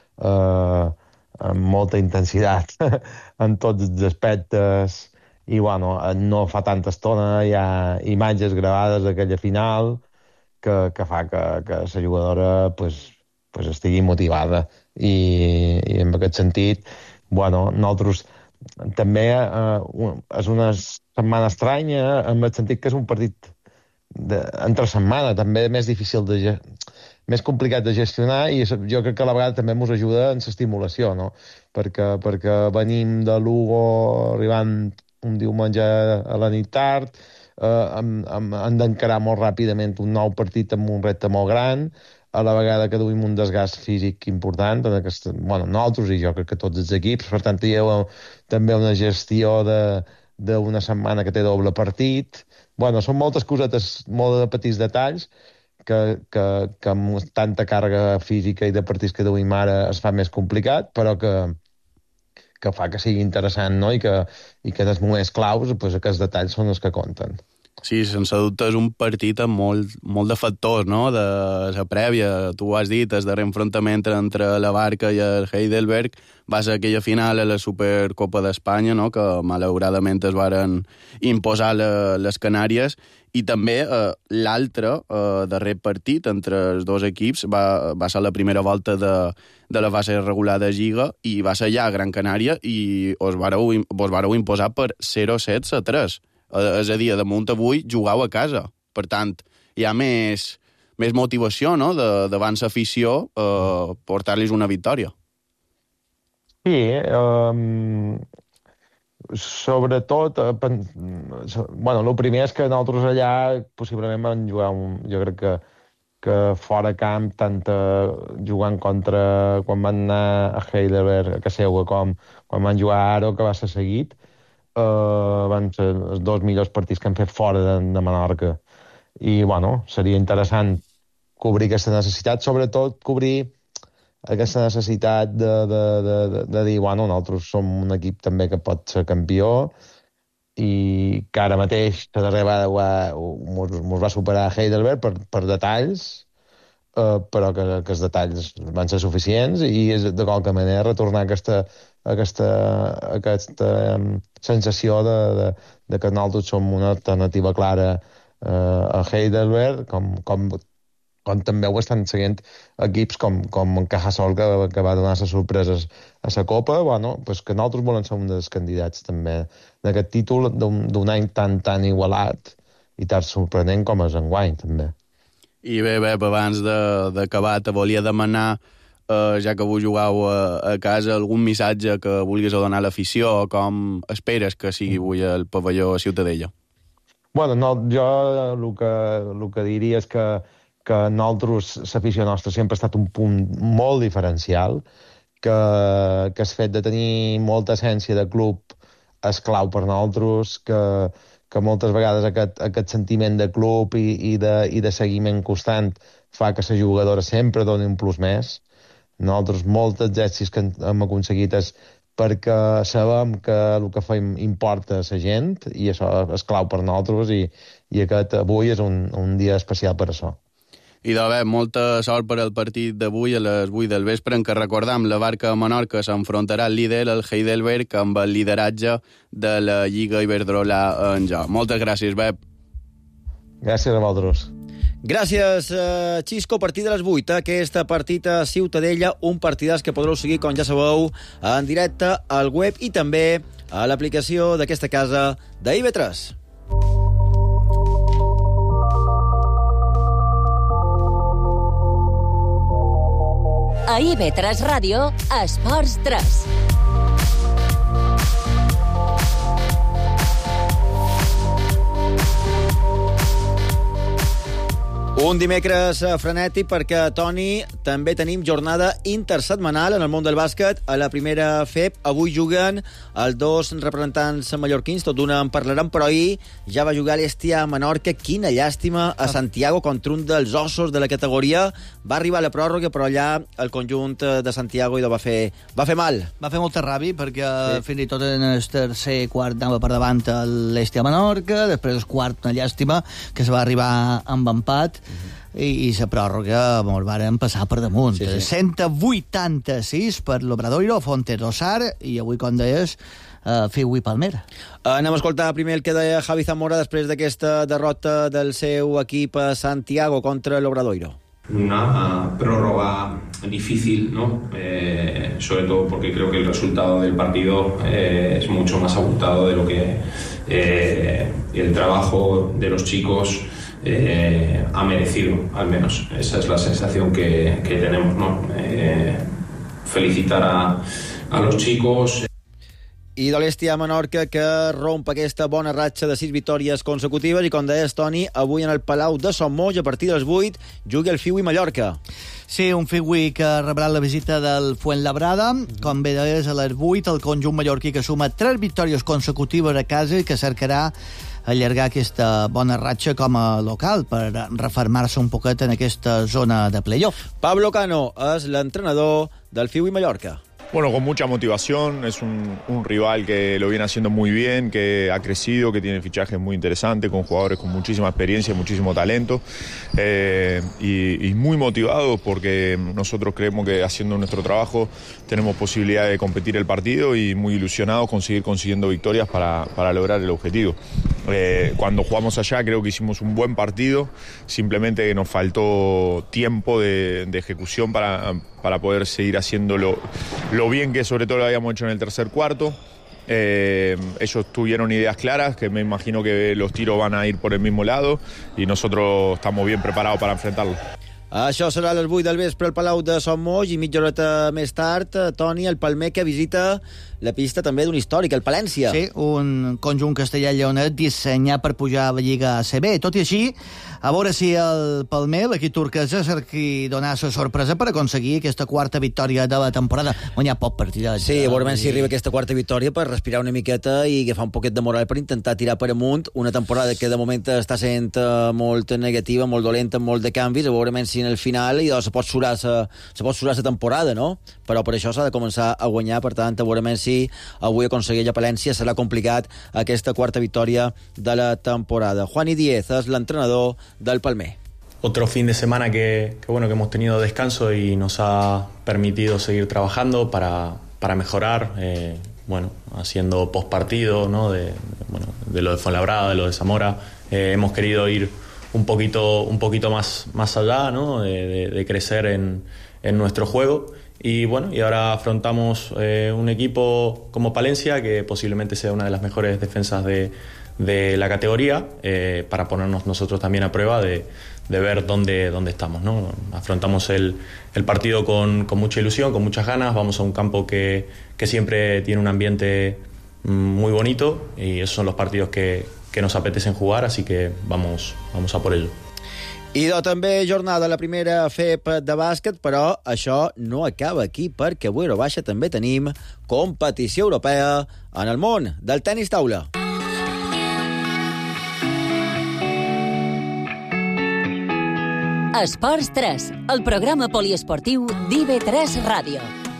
amb molta intensitat en tots els aspectes, i bueno, no fa tanta estona hi ha imatges gravades d'aquella final que fa que la jugadora pues estigui motivada, i en aquest sentit, bueno, nosaltres també és una setmana estranya en el sentit que és un partit entre setmana, també més difícil més complicat de gestionar, i jo crec que a la vegada també ens ajuda en l'estimulació, no? Perquè venim de Lugo arribant un diumenge a la nit tard, han d'encarar molt ràpidament un nou partit amb un repte molt gran, a la vegada que duim un desgast físic important, nosaltres i jo crec que tots els equips, per tant hi ha també una gestió d'una setmana que té doble partit. Bueno, són moltes cosetes, molt de petits detalls, que amb tanta càrrega física i de partits que duim ara es fa més complicat, però que fa que sigui interessant, no? I que en els moments claus pues, aquests detalls són els que compten. Sí, sense dubte és un partit amb molt de factors, no? De la prèvia, tu ho has dit, el darrer enfrontament entre la Barca i el Heidelberg va ser aquella final a la Supercopa d'Espanya, no? Que malauradament es varen imposar les Canàries, i també l'altre darrer partit entre els dos equips va ser la primera volta de la fase regular de Lliga, i va ser allà a Gran Canària, i vos vareu imposar per 0-7 a 3. És a dir, damunt avui jugau a casa. Per tant, hi ha més motivació, no?, davant l'afició portar-los una victòria. Sí, sobretot, bueno, el primer és que nosaltres allà possiblement vam jugar, jo crec que fora camp, tant jugant contra, quan van anar a Heidelberg, a Caseua, com quan van jugar a Aro, que va ser seguit, van ser els 2 millors partits que han fet fora de Menorca. I, bueno, seria interessant cobrir aquesta necessitat, sobretot cobrir aquesta necessitat de dir, bueno, nosaltres som un equip també que pot ser campió i que ara mateix la darrera vegada mos va superar Heidelberg per detalls, però que els detalls van ser suficients i és de qualque manera retornar aquesta sensació de que nosaltres som una alternativa clara a Heidelberg, com també ho estan seguint equips com Cajasol, que va donar les sorpreses a la Copa, bueno, pues que nosaltres volem ser un dels candidats també d'aquest títol d'un any tan igualat i tan sorprenent com és enguany, també. I bé, abans d'acabar, te volia demanar, ja que vos jugueu a casa, algun missatge que vulguis donar a l'afició o com esperes que sigui avui el pavelló a Ciutadella? Bueno, no, jo el que diria és que nosaltres, l'afició nostra, sempre ha estat un punt molt diferencial, que el fet de tenir molta essència de club és clau per nosaltres, que moltes vegades aquest sentiment de club i de seguiment constant fa que la jugadora sempre doni un plus més. Nosaltres molts èxits que hem aconseguit és perquè sabem que el que fem importa a la gent i això és clau per nosaltres i aquest avui és un dia especial per això. I de bé, molta sort per al partit d'avui a les 8 del vespre, en què recordam la Barca Menorca s'enfrontarà al líder, el Heidelberg, amb el lideratge de la Lliga Iberdrola en joc. Moltes gràcies, Bep. Gràcies a vosaltres. Gràcies, Xisco. A partir de les 8, aquesta partit a Ciutadella, un partidàs que podreu seguir, com ja sabeu, en directe al web i també a l'aplicació d'aquesta casa d'IV3. A IB3 Ràdio, Esports 3. Un dimecres frenètic perquè, Toni, també tenim jornada intersetmanal en el món del bàsquet. A la primera FEP avui juguen els dos representants mallorquins, tot d'una en parlarem, però ahir ja va jugar l'Hestia a Menorca. Quina llàstima a Santiago contra un dels ossos de la categoria. Va arribar a la pròrroga, però allà el conjunt de Santiago va fer mal. Va fer molta ràbia perquè fins i tot en el tercer quart anava per davant l'Hestia a Menorca, després el quart una llàstima que se va arribar amb empat. I la pròrroga ens varen passar per damunt. 186 per l'Obradoiro, Fontesrosar i avui, com deies, Fiu i Palmera. Anem a escoltar primer el que deia Javi Zamora després d'aquesta derrota del seu equip a Santiago contra l'Obradoiro. Una prórroga difícil, ¿no? Sobre todo porque creo que el resultado del partido es mucho más abultado de lo que el trabajo de los chicos ha merecido, al menos. Esa es la sensación que tenemos, ¿no? Felicitar a los chicos. I de l'Hestia a Menorca, que romp aquesta bona ratxa de 6 victòries consecutives, i com deies, Toni, avui en el Palau de Son Moix, a partir dels 8, juga el Fiui Mallorca. Sí, un Fiui que rebrà la visita del Fuenlabrada. Com bé deies, a les 8, el conjunt mallorquí que suma 3 victòries consecutives a casa i que cercarà allargar aquesta bona ratxa com a local per refermar-se un poquet en aquesta zona de playoff. Pablo Cano és l'entrenador del Fiui Mallorca. Bueno, con mucha motivación, es un rival que lo viene haciendo muy bien, que ha crecido, que tiene fichajes muy interesantes, con jugadores con muchísima experiencia, muchísimo talento, y muy motivados porque nosotros creemos que haciendo nuestro trabajo tenemos posibilidad de competir el partido y muy ilusionados con seguir consiguiendo victorias para lograr el objetivo. Cuando jugamos allá creo que hicimos un buen partido, simplemente que nos faltó tiempo de ejecución para poder seguir haciendo lo bien que sobre todo lo habíamos hecho en el tercer cuarto. Ellos tuvieron ideas claras, que me imagino que los tiros van a ir por el mismo lado y nosotros estamos bien preparados para enfrentarlo. Això serà a les 8 del vespre al Palau de Son Moix i mitja horeta més tard, Toni, el Palmer, que visita la pista també d'un històric, el Palència. Sí, un conjunt castellà-lleonet dissenyat per pujar a la Lliga ACB. Tot i així, a veure si el Palmer, l'equip turquès, és el qui dona la sorpresa per aconseguir aquesta quarta victòria de la temporada. Guanyar poc partidat. Sí, a veure si arriba aquesta quarta victòria per respirar una miqueta i agafar un poquet de moral per intentar tirar per amunt una temporada que de moment està sent molt negativa, molt dolenta, molt de canvis, a veure si en el final se pot surar la temporada, no? Però per això s'ha de començar a guanyar, per tant, a veure si avui aconsegueix a Palència serà complicat aquesta quarta victòria de la temporada. Juani Díez és l'entrenador del Palmer. Otro fin de semana que hemos tenido descanso y nos ha permitido seguir trabajando para mejorar, haciendo postpartido, ¿no? de lo de Fuenlabrada, de lo de Zamora. Hemos querido ir un poquito más allá, ¿no? de crecer en nuestro juego. Y ahora afrontamos un equipo como Palencia, que posiblemente sea una de las mejores defensas de la categoría, para ponernos nosotros también a prueba de ver dónde estamos, ¿no? Afrontamos el partido con mucha ilusión, con muchas ganas. Vamos a un campo que siempre tiene un ambiente muy bonito, y esos son los partidos que nos apetecen jugar, así que vamos a por ello. I també jornada a la primera FEP de bàsquet, però això no acaba aquí, perquè avui a baixa també tenim competició europea en el món del tenis taula. Esports 3, el programa poliesportiu d'IV3 Ràdio.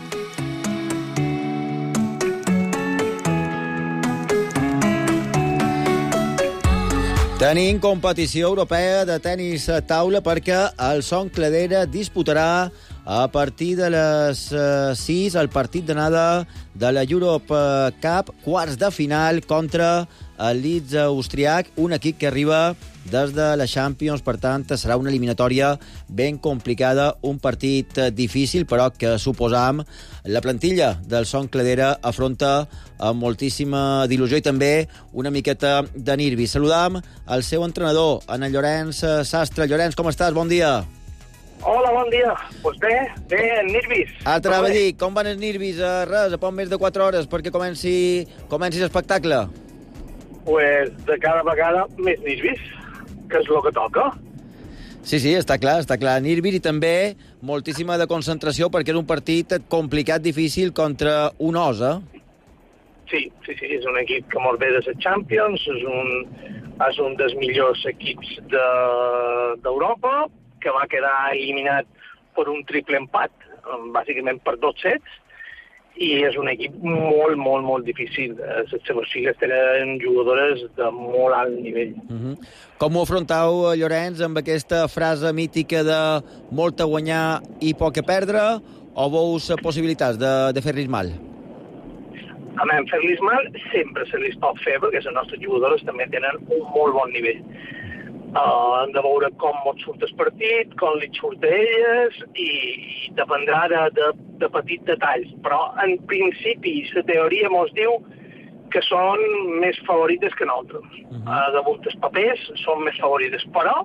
Tenim competició europea de tenis a taula perquè el Son Cladera disputarà a partir de les 6 el partit d'anada de la Europe Cup, quarts de final contra el Leeds austriac, un equip que arriba des de la Champions, per tant serà una eliminatòria ben complicada, un partit difícil, però que suposam la plantilla del Son Cladera afronta amb moltíssima d'il·lusió i també una miqueta de nervis. Saludam el seu entrenador, en Llorenç Sastre. Llorenç, com estàs? Bon dia. Hola, bon dia. Pues bé, en nervis. T'anava a dir, com van els nervis? A poc més de 4 hores perquè comenci l'espectacle. Pues de cada vegada més nervis, que és el que toca. Sí, està clar. Nervis i també moltíssima de concentració perquè és un partit complicat, difícil contra un os, Sí, és un equip que molt bé de la Champions, és un dels millors equips d'Europa, que va quedar eliminat per un triple empat, bàsicament per 2 sets, i és un equip molt, molt, molt difícil. Les seves filles tenen jugadores de molt alt nivell. Com ho afrontau, Llorenç, amb aquesta frase mítica de molt a guanyar i poc a perdre, o veus possibilitats de fer-los mal? A mi, fer-los mal sempre se li pot fer, perquè les nostres jugadores també tenen un molt bon nivell. Hem de veure com mos surt el partit, com li surt a elles, i dependrà de petits detalls. Però, en principi, la teoria mos diu que són més favorites que nosaltres. Damunt els papers són més favorites, però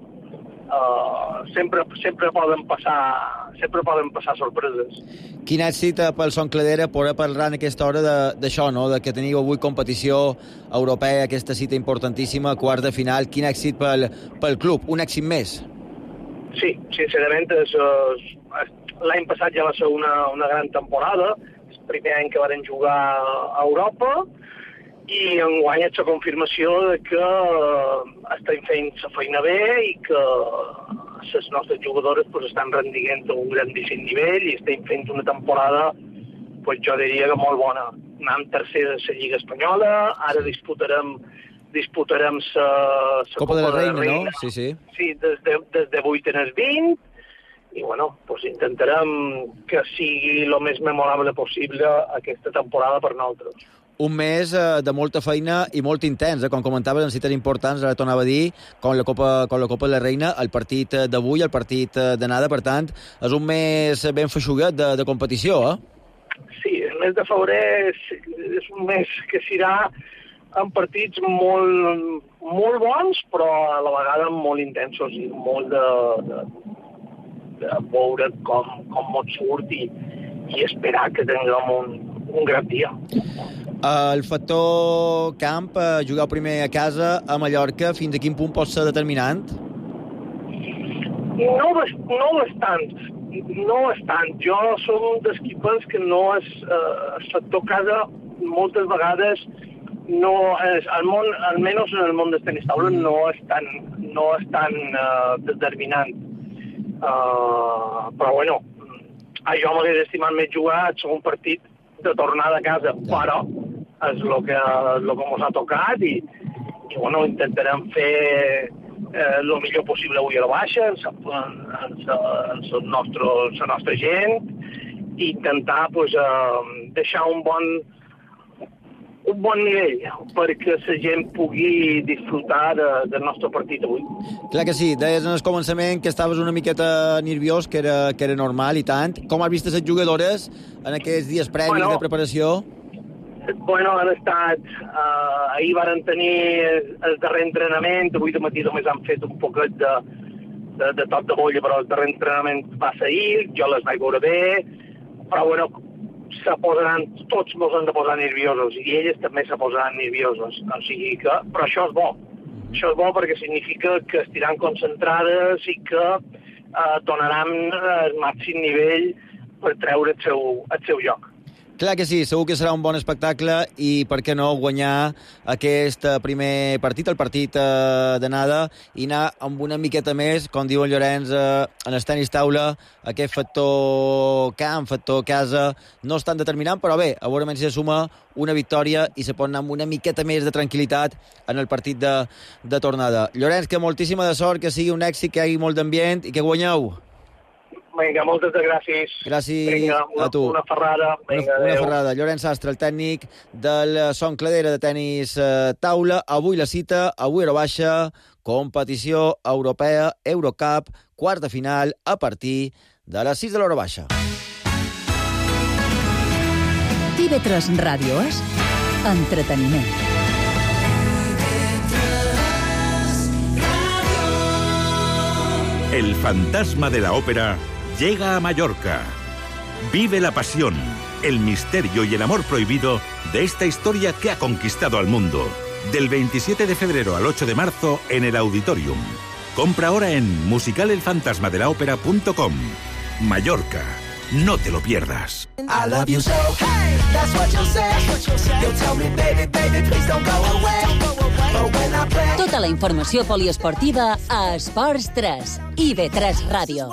sempre poden passar sorpreses. Quin èxit pel Son Cladera poder parlar en aquesta hora d'això, no? De que teniu avui competició europea, aquesta cita importantíssima, quart de final. Quin èxit pel club? Un èxit més? Sí, sincerament, l'any passat ja va ser una gran temporada. És el primer any que van jugar a Europa, i enguany és la confirmació de que estem fent la feina bé i que les nostres jugadores estan rendint a un grandíssim nivell i estem fent una temporada, jo diria que molt bona. Anem tercers a la Lliga Espanyola, ara disputarem la Copa de la Reina, no? Sí. Sí, des de 8 en el 20, i intentarem que sigui el més memorable possible aquesta temporada per nosaltres. Un mes de molta feina i molt intens, com comentaves, en cites importants, ara tornava a dir, com la Copa de la Reina, el partit d'avui, el partit d'anada, per tant, és un mes ben feixuguet de competició, Sí, el mes de febrer és un mes que serà en partits molt bons, però a la vegada molt intensos i molt veure com mos surt i esperar que tinguem un gran dia. El factor camp, jugar primer a casa a Mallorca, fins a quin punt pot ser determinant? No és tant. Jo som d'equipes que no és... el factor casa moltes vegades no és... almenys en el món del tenis taula no és tan determinant. Però bueno, jo m'hagués estimat més jugar el segon partit de tornada a casa, però és el que ens ha tocat i bueno, intentarem fer el millor possible avui a la baixa, amb la nostra gent, i intentar deixar un bon nivell perquè la gent pugui disfrutar del nostre partit avui. Clar que sí, deies en el començament que estaves una miqueta nerviós, que era normal i tant. Com has vist les jugadores en aquests dies previs de preparació? Bueno, han estat... ahir varen tenir el darrer entrenament, avui de matí només han fet un poquet de toc de bolla, però el darrer entrenament va ser ahir, jo les vaig veure bé, però bueno, tots mos han de posar nerviosos i elles també se posaran nerviosos, o sigui que... Però això és bo. Això és bo perquè significa que estiran concentrades i que donaran el màxim nivell per treure el seu lloc. Clar que sí, segur que serà un bon espectacle i per què no guanyar aquest primer partit, el partit d'anada, i anar amb una miqueta més, com diu en Llorenç, en el tenis taula, aquest factor camp, factor casa, no és tan determinant, però bé, a veure si se suma una victòria i se pot anar amb una miqueta més de tranquil·litat en el partit de tornada. Llorenç, que moltíssima de sort, que sigui un èxit, que hi hagi molt d'ambient i que guanyeu. Vinga, moltes gràcies. Gràcies. Vinga, a tu. Una ferrada. Vinga, una ferrada. Llorenç Sastre, el tècnic del Son Cladera de tenis taula. Avui la cita, avui a baixa, competició europea, Eurocup, quart de final, a partir de les 6 de l'hora baixa. TV3 Ràdio és entreteniment. El fantasma de la ópera llega a Mallorca. Vive la pasión, el misterio y el amor prohibido de esta historia que ha conquistado al mundo. Del 27 de febrero al 8 de marzo en el Auditorium. Compra ahora en musicalelfantasmadelaopera.com. Mallorca, no te lo pierdas. I love you so, hey, that's what you'll say. You'll tell me, baby, please don't go away. But when I play... Tota la informació poliesportiva a Esports 3, IB3 Ràdio.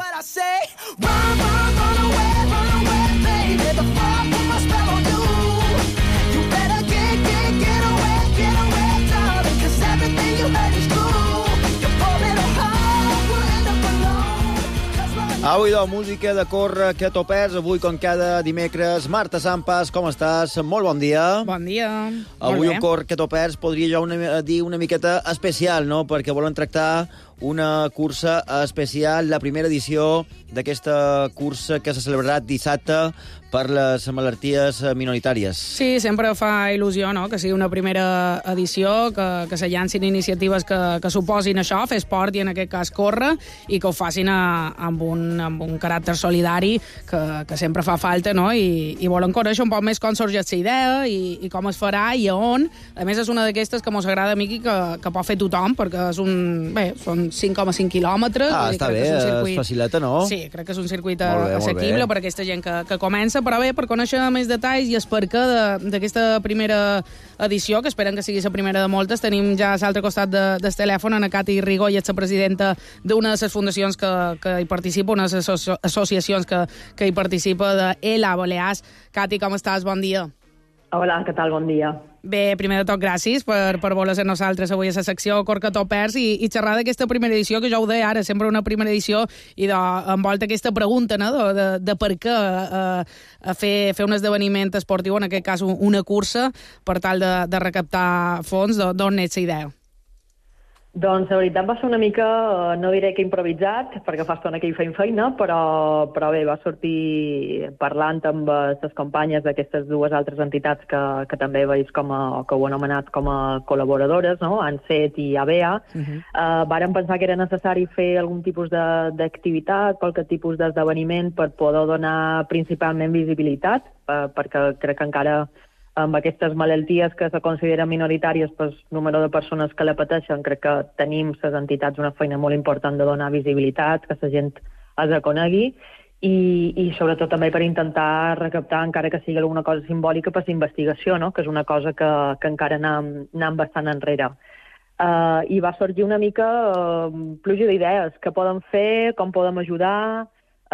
Avui de música de córrer que t'ho perds, avui com cada dimecres. Marta Sampas, com estàs? Molt bon dia. Bon dia. Avui un cor que t'ho perds podria jo dir una miqueta especial, no? Perquè volen tractar una cursa especial, la primera edició d'aquesta cursa que s'ha celebrat dissabte per les malalties minoritàries. Sí, sempre fa il·lusió, no?, que sigui una primera edició, que se llancin iniciatives que suposin això, fer esport i en aquest cas córrer, i que ho facin amb un caràcter solidari que sempre fa falta, no?, i volen conèixer un poc més com sorgeix la idea i com es farà i a on. A més, és una d'aquestes que mos agrada, Miqui, que pot fer tothom, perquè són 5,5 quilòmetres. Està bé, és facileta, no? Sí, crec que és un circuit assequible per aquesta gent que comença, però bé, per conèixer més detalls i el perquè d'aquesta primera edició, que esperen que sigui la primera de moltes, tenim ja a l'altre costat del telèfon a Cati Rigó, i és la presidenta d'una de les fundacions que hi participa, una de les associacions que hi participa, de ELA Balears. Cati, com estàs? Bon dia. Hola, què tal? Bon dia. Bé, primer de tot, gràcies per voler ser nosaltres avui a la secció Cor que t'ho perds i xerrar d'aquesta primera edició, que jo ho deia ara, sempre una primera edició, i envolta aquesta pregunta, no?, de per què fer un esdeveniment esportiu, en aquest cas una cursa, per tal de recaptar fons. D'on neix la idea? Doncs la veritat va ser una mica, no diré que improvisat, perquè fa estona que hi feim feina, però bé, va sortir parlant amb les companyes d'aquestes dues altres entitats que també veus que ho han anomenat com a col·laboradores, no? ANSET i ABEA. Vàrem pensar que era necessari fer algun tipus d'activitat, qualque tipus d'esdeveniment per poder donar principalment visibilitat, perquè crec que encara amb aquestes malalties que se consideren minoritàries pel número de persones que la pateixen, crec que tenim les entitats una feina molt important de donar visibilitat, que la gent es conegui i sobretot també per intentar recaptar, encara que sigui alguna cosa simbòlica, per l'investigació, no? Que és una cosa que encara anem bastant enrere. I va sorgir una mica pluja d'idees, què podem fer, com podem ajudar,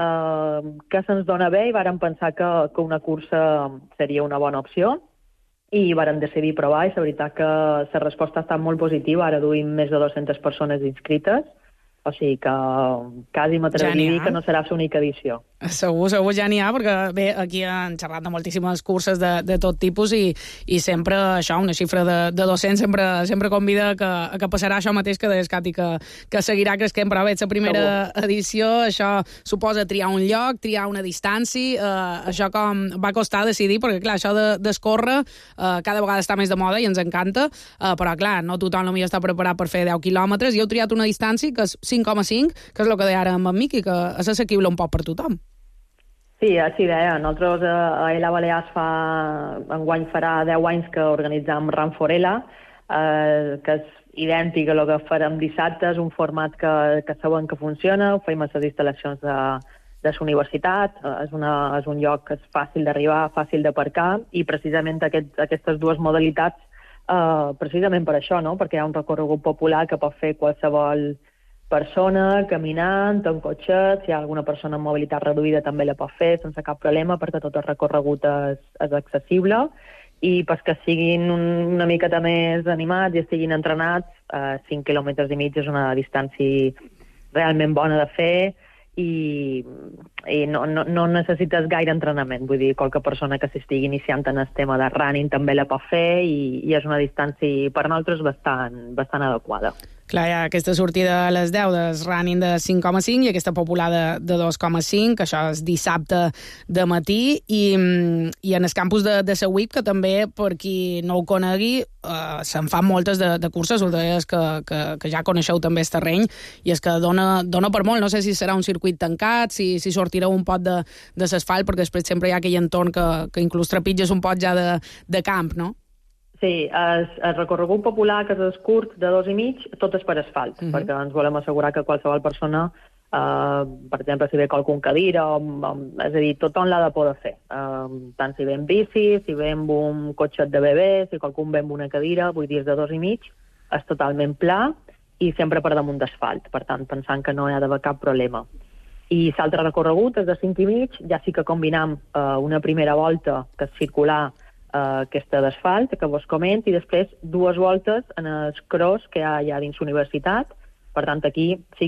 què se'ns dona bé, i vàrem pensar que una cursa seria una bona opció i vàrem decidir provar, i la veritat que la resposta ha estat molt positiva. Ara duim més de 200 persones inscrites, o sigui que quasi m'atreviria a dir que no serà l'única edició. Segur, ja n'hi ha, perquè bé, aquí han xerrat de moltíssimes curses de tot tipus i sempre això, una xifra de 200 sempre convida que passarà això mateix que deies, Cati, que seguirà creixent, però bé, la primera edició, això suposa triar un lloc, triar una distància, això com va costar decidir, perquè clar, això d'escórrer cada vegada està més de moda i ens encanta, però clar, no tothom potser està preparat per fer 10 quilòmetres, i heu triat una distància que és 5,5, que és el que deia ara amb en Miqui, que és assequible un poc per tothom. Sí, així deia. Nosaltres a Ela Balears enguany farà 10 anys que organitzam Run for Ela, que és idèntic a el que farem dissabte, és un format que sabem que funciona, ho fem a les instal·lacions de la universitat, és un lloc que és fàcil d'arribar, fàcil d'aparcar, i precisament aquestes dues modalitats, precisament per això, no? Perquè hi ha un recorregut popular que pot fer qualsevol persona, caminant, amb cotxet, si hi ha alguna persona amb mobilitat reduïda també la pot fer sense cap problema, perquè tot el recorregut és accessible, i pels que siguin una miqueta més animats i estiguin entrenats, 5 quilòmetres i mig és una distància realment bona de fer i no necessites gaire entrenament, vull dir, qualque persona que s'estigui iniciant en el tema de running també la pot fer i és una distància per nosaltres bastant adequada. Clar, hi ha aquesta sortida a les 10 del running de 5,5 i aquesta popular de 2,5, que això és dissabte de matí, i en el campus de la WIP, que també, per qui no ho conegui, se'n fan moltes de curses, ho deies que ja coneixeu també el terreny, i és que dona per molt. No sé si serà un circuit tancat, si sortireu un pot de l'asfalt, perquè després sempre hi ha aquell entorn que inclús trepitges un pot ja de camp, no? Sí, el recorregut popular, que és curt, de 2,5, tot és per asfalt, perquè ens volem assegurar que qualsevol persona, per exemple, si ve qualcun cadira, és a dir, tothom l'ha de poder fer. Tant si ve en bici, si ve amb un cotxet de bebè, si qualcun ve amb una cadira, vull dir, és de 2,5, és totalment pla i sempre per damunt d'asfalt, per tant, pensant que no hi ha d'haver cap problema. I l'altre recorregut és de 5,5, ja sí que combinam una primera volta, que és circular, aquesta d'asfalt, que vos comento, i després 2 voltes en el cross que hi ha dins l'universitat. Per tant, aquí sí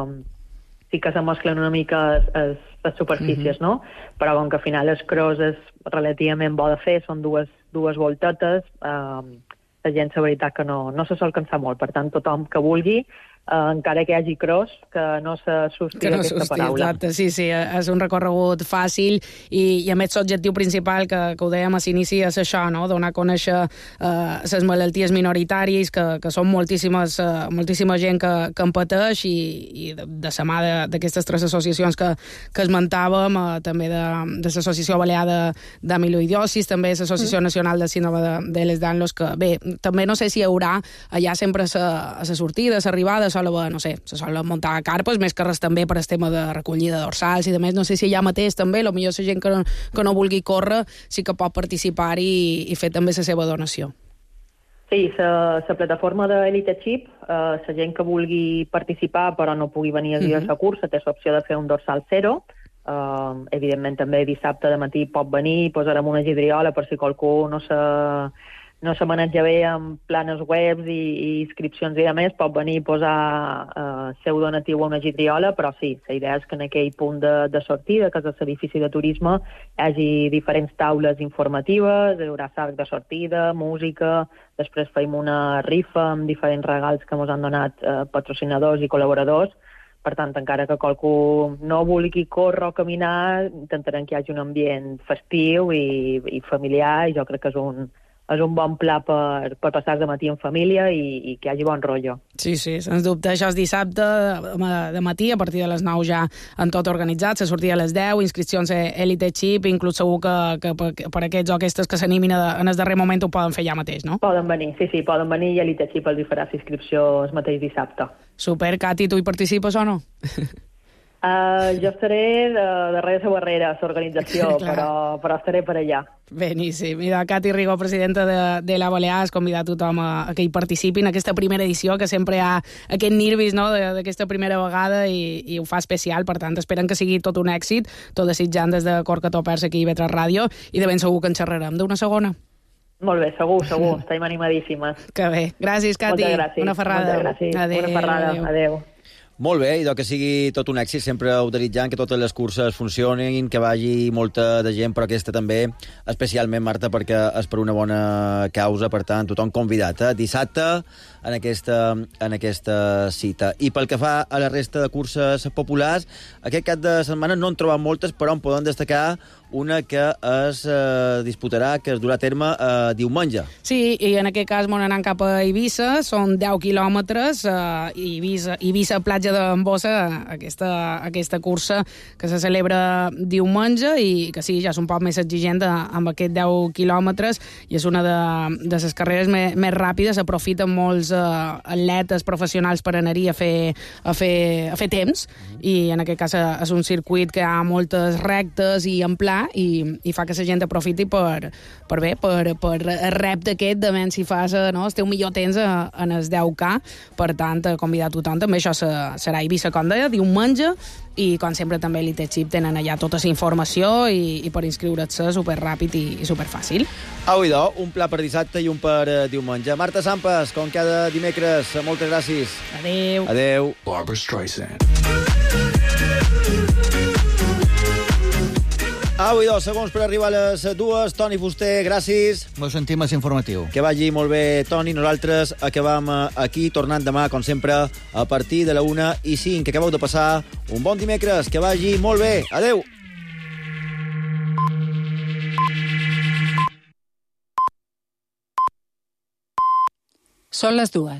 que se mesclen una mica les superfícies, no? Però com que al final el cross és relativament bo de fer, són dues voltetes, la gent, la veritat, que no se sol cansar molt. Per tant, tothom que vulgui, encara que hi hagi cross, que no s'assustri aquesta paraula. Exacte, sí, és un recorregut fàcil i a més l'objectiu principal, que ho dèiem a l'inici, és això, no? Donar a conèixer les malalties minoritàries, que són moltíssima gent que en pateix, i de la mà d'aquestes 3 associacions que esmentàvem, també de l'Associació Balear d'Amiloïdosis, també l'Associació Nacional de Síndrome de l'Ehlers-Danlos, que bé, també no sé si hi haurà allà sempre a la sortida, l'arribada, no sé, se solen muntar carpes, més que res també per el tema de recollida dorsals i de més. No sé si allà mateix també, potser la gent que no vulgui córrer sí que pot participar i fer també la seva donació. Sí, la plataforma d'Elite Chip, la gent que vulgui participar però no pugui venir a dia a la cursa, té l'opció de fer un dorsal 0. Evidentment també dissabte de matí pot venir i posarem una gidriola per si qualcú no no se maneja bé amb planes webs i inscripcions i demés, pot venir i posar seu donatiu a una gitriola, però sí, la idea és que en aquell punt de sortida, que és l'edifici de turisme, hi hagi diferents taules informatives, hi haurà sac de sortida, música, després feim una rifa amb diferents regals que ens han donat patrocinadors i col·laboradors. Per tant, encara que qualcú no vulgui córrer o caminar, intentarem que hi hagi un ambient festiu i familiar, i jo crec que és un bon pla per passar de matí en família i que hi hagi bon rotllo. Sí, sens dubte. Això és dissabte de matí, a partir de les 9 ja en tot organitzat, se sortia a les 10, inscripcions a Elite Chip, inclús segur que per aquests o aquestes que s'animin en el darrer moment ho poden fer ja mateix, no? Poden venir, sí, poden venir i Elite Chip els farà la inscripció el mateix dissabte. Super, Cati, tu hi participes o no? Jo estaré darrere la barrera, l'organització, però estaré per allà. Beníssim. Mira, Cati Rigó, presidenta de la Balear, has convidat tothom a que hi participin en aquesta primera edició, que sempre hi ha aquest nervis, no?, d'aquesta primera vegada i ho fa especial. Per tant, esperen que sigui tot un èxit, tot desitjant des de Cor Cató Persa aquí a IB3 Ràdio, i de ben segur que en xerrarem d'una segona. Molt bé, segur, estem animadíssimes. Que bé. Gràcies, Cati. Moltes gràcies. Una ferrada. Moltes gràcies. Adéu. Una ferrada. Adéu. Molt bé, i que sigui tot un èxit, sempre ho desitjant que totes les curses funcionin, que vagi molta de gent, però aquesta també, especialment, Marta, perquè és per una bona causa, per tant, tothom convidat. Dissabte, en aquesta cita. I pel que fa a la resta de curses populars, aquest cap de setmana no en trobem moltes, però en podem destacar una que es disputarà, que es durà a terme diumenge. Sí, i en aquest cas m'on anant cap a Eivissa, són 10 quilòmetres, Eivissa Platja d'Embossa, aquesta cursa que se celebra diumenge i que sí, ja és un poc més exigent amb aquests 10 quilòmetres, i és una de les carreres més ràpides. Aprofiten molts atletes professionals per anar-hi a fer temps, i en aquest cas és un circuit que hi ha moltes rectes i en pla, i fa que la gent aprofiti per repte aquest de veure si fas el teu millor temps en el 10K. Per tant, convidar tothom. També això serà a Eivissa, com deia, diumenge, i com sempre també Elite Chip tenen allà tota la informació i per inscriure's superràpid i superfàcil. Au, idò, un pla per dissabte i un per diumenge. Marta Sampas, com cada dimecres, moltes gràcies. Adéu. Adéu. Barbra Streisand. Au, idò, segons per arribar a les 2. Toni Fuster, gràcies. Ens sentim més informatiu. Que vagi molt bé, Toni. Nosaltres acabam aquí, tornant demà, com sempre, a partir de la 1:05. Que acabeu de passar un bon dimecres. Que vagi molt bé. Adéu. Són les 2.